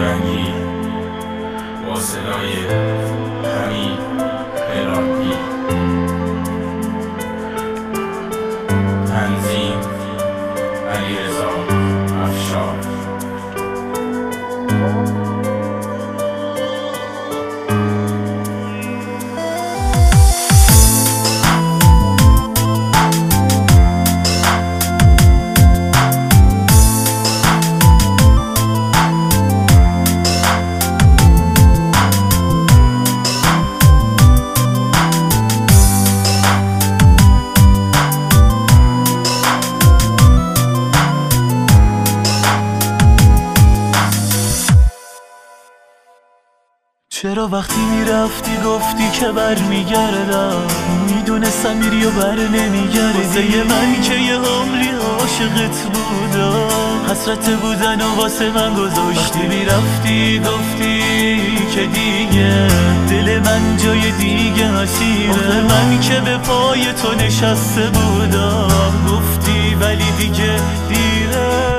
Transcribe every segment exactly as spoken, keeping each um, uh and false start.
دورنگی با صدای حمید هلاکی، تنظیم علیرضا افشار. چرا وقتی میرفتی گفتی که بر میگردم؟ میدونستم میری و بر نمیگردی. واسه من که یه عمری عاشقت بودم، حسرت بودن و واسه من گذاشتی. وقتی میرفتی گفتی که دیگه دل من جای دیگه اسیره. آخه من که به پای تو نشسته بودم، گفتی ولی دیگه دیره.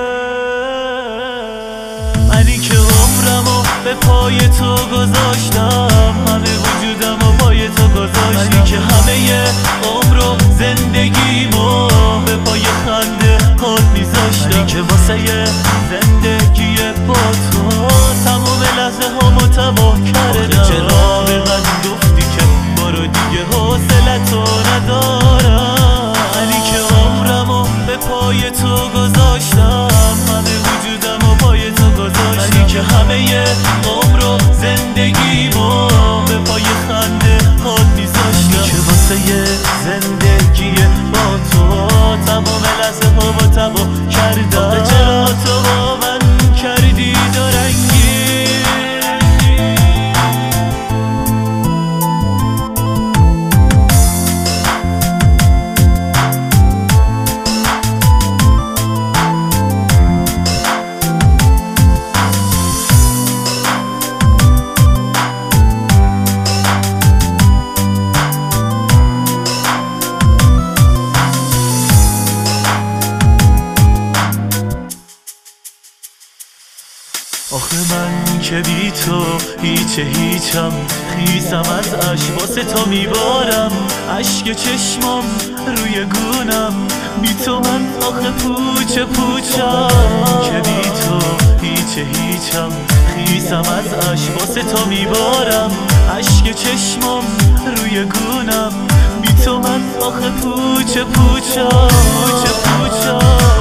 منی که عمرمو به پای تو گذاشتم، همه وجودمو پای تو گذاشتم. منی که همه عمرو زندگیمو به پای خنده هات میذاشتم. منی که واسه زندگی با تو تمام لحظه هامو تباه کردم. چرا به من گفتی که برو دیگه حوصلتو ندارم؟ منی که عمرمو به پای تو گذاشتم، همه وجودمو پای تو گذاشتم. منی که همه عمرو زندگیمو به پای خنده هات میذاشتم. منی که واسه زندگی با تو تمام لحظه هامو تباه کردم. آخه چرا تو با من کردی دورنگی؟ آخه من که بی تو هیچ هیچم، خیسم از عشق واسه تو میبارم. عشق چشمام روی گونم، بی تو من آخه پوچه پوچم. که بی تو هیچ هیچم، خیسم از عشق واسه تو میبارم. عشق چشمام روی گونم، بی تو من آخه پوچه پوچم، پوچه پوچم.